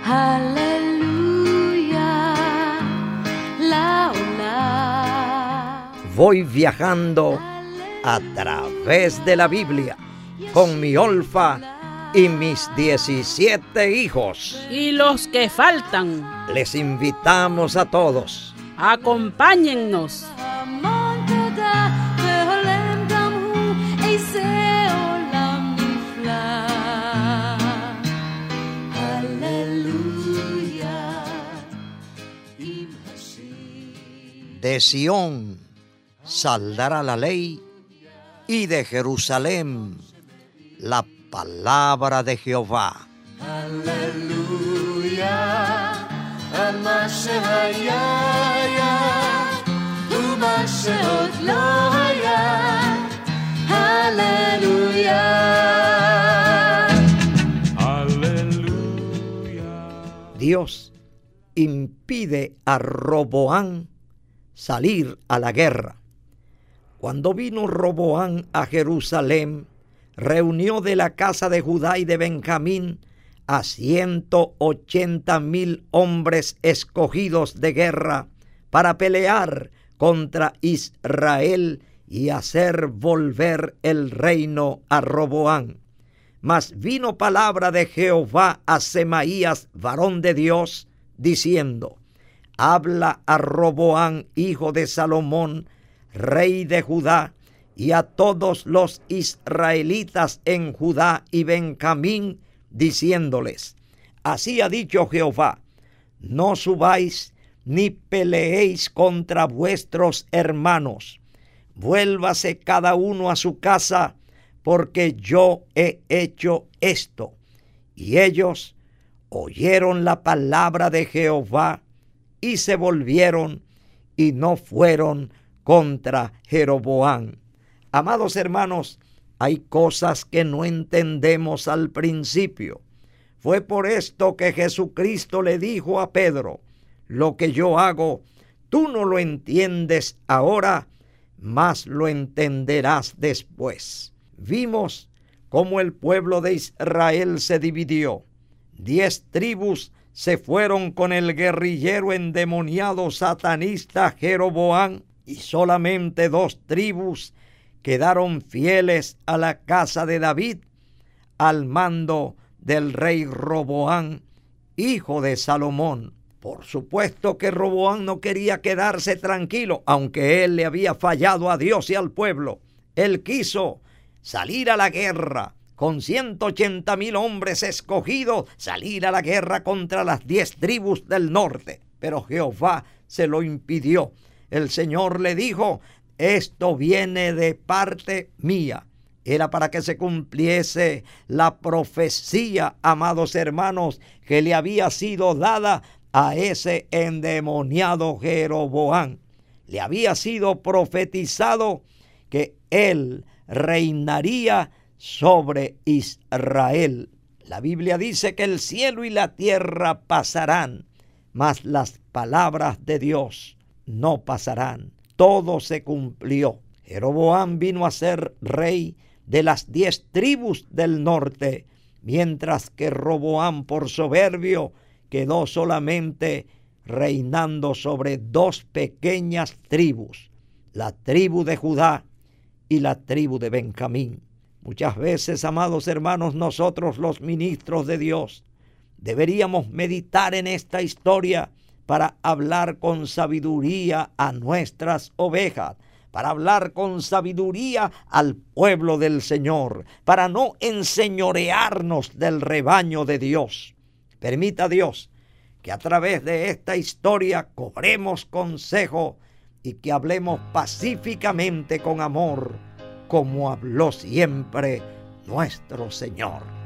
Aleluya, la, la. Voy viajando a través de la Biblia con mi Olfa y mis 17 hijos. Y los que faltan, Les invitamos a todos. acompáñennos. De Sión saldrá la ley y de Jerusalén la palabra de Jehová. Aleluya, Dios impide a Roboán salir a la guerra. Cuando vino Roboán a Jerusalén, reunió de la casa de Judá y de Benjamín a 180,000 hombres escogidos de guerra para pelear contra Israel y hacer volver el reino a Roboán. Mas vino palabra de Jehová a Semaías, varón de Dios, diciendo: habla a Roboán, hijo de Salomón, rey de Judá, y a todos los israelitas en Judá y Benjamín, diciéndoles: así ha dicho Jehová, no subáis ni peleéis contra vuestros hermanos, vuélvase cada uno a su casa, porque yo he hecho esto. Y ellos oyeron la palabra de Jehová y se volvieron y no fueron contra Jeroboam. Amados hermanos, hay cosas que no entendemos al principio. Fue por esto que Jesucristo le dijo a Pedro: lo que yo hago, tú no lo entiendes ahora, mas lo entenderás después. Vimos cómo el pueblo de Israel se dividió. 10 tribus se fueron con el guerrillero endemoniado satanista Jeroboam, y solamente 2 tribus quedaron fieles a la casa de David, al mando del rey Roboam, hijo de Salomón. Por supuesto que Roboam no quería quedarse tranquilo, aunque él le había fallado a Dios y al pueblo. Él quiso salir a la guerra con 180,000 hombres escogidos, salir a la guerra contra las 10 tribus del norte. Pero Jehová se lo impidió. El Señor le dijo: esto viene de parte mía. Era para que se cumpliese la profecía, amados hermanos, que le había sido dada a ese endemoniado Jeroboam. Le había sido profetizado que él reinaría sobre Israel. La Biblia dice que el cielo y la tierra pasarán, mas las palabras de Dios no pasarán. Todo se cumplió. Jeroboam vino a ser rey de las 10 tribus del norte, mientras que Roboam, por soberbio, quedó solamente reinando sobre 2 pequeñas tribus, la tribu de Judá y la tribu de Benjamín. Muchas veces, amados hermanos, nosotros los ministros de Dios deberíamos meditar en esta historia para hablar con sabiduría a nuestras ovejas, para hablar con sabiduría al pueblo del Señor, para no enseñorearnos del rebaño de Dios. Permita Dios que a través de esta historia cobremos consejo y que hablemos pacíficamente con amor, como habló siempre nuestro Señor.